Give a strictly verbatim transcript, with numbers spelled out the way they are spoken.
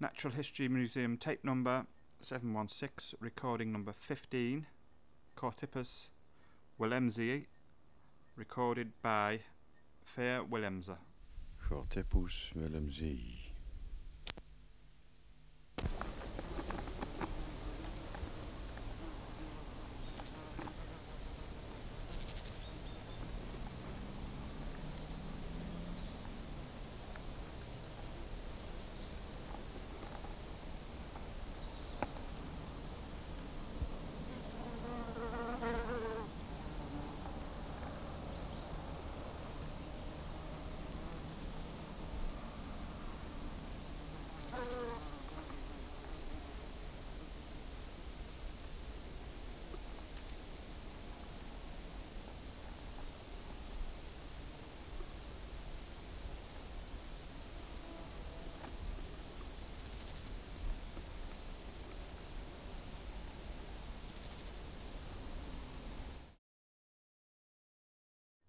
Natural History Museum, tape number seven one six, recording number fifteen, Cortippus willemsii, recorded by Fair Willemse. Cortippus willemsii.